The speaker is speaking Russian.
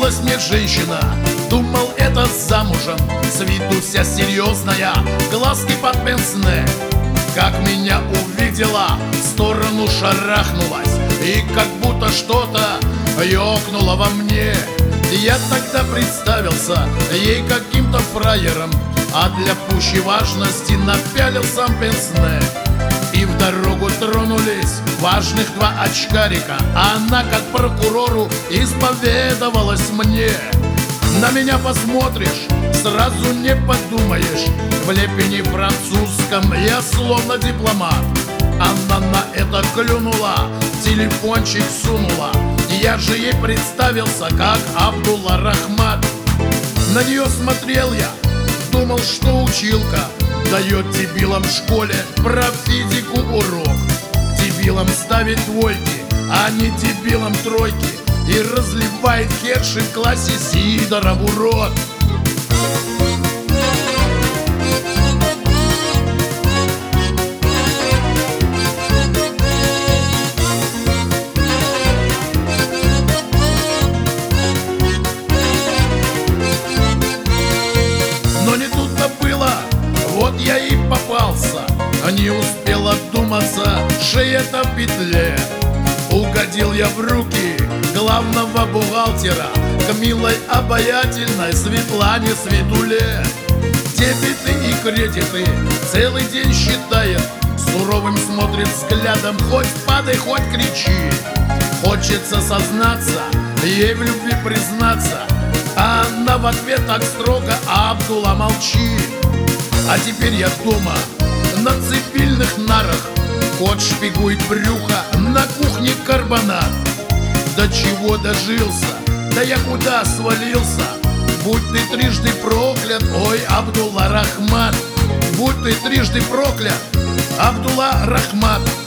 Снилась мне женщина, думал, это замужем, с виду вся серьезная, глазки под пенсне. Как меня увидела, в сторону шарахнулась, и как будто что-то ёкнуло во мне. Я тогда представился ей каким-то фраером, а для пущей важности напялил сам пенсне. И в дорогу тронулись важных два очкарика. Она, как прокурору, исповедовалась мне. На меня посмотришь, сразу не подумаешь, в лепени французском я словно дипломат. Она на это клюнула, телефончик сунула. Я же ей представился, как Абдулла Рахмат. На нее смотрел я, думал, что училка дает дебилам в школе про физику урок. Дебилам ставит двойки, а не дебилам тройки, и разливает херши в классе сидора в урод. Но не тут-то было, вот я и попался. Не успел отдуматься, шея-то в петле. Угодил я в руки главного бухгалтера, к милой обаятельной Светлане Светуле. Дебеты и кредиты целый день считает, суровым смотрит взглядом, хоть падай, хоть кричи. Хочется сознаться, ей в любви признаться, а она в ответ так строго: Абдулла, молчи. А теперь я дома, на цивильных нарах, кот шпигует брюхо, на кухне карбонат. До чего дожился, да я куда свалился? Будь ты трижды проклят, ой, Абдулла Рахмат. Будь ты трижды проклят, Абдулла Рахмат.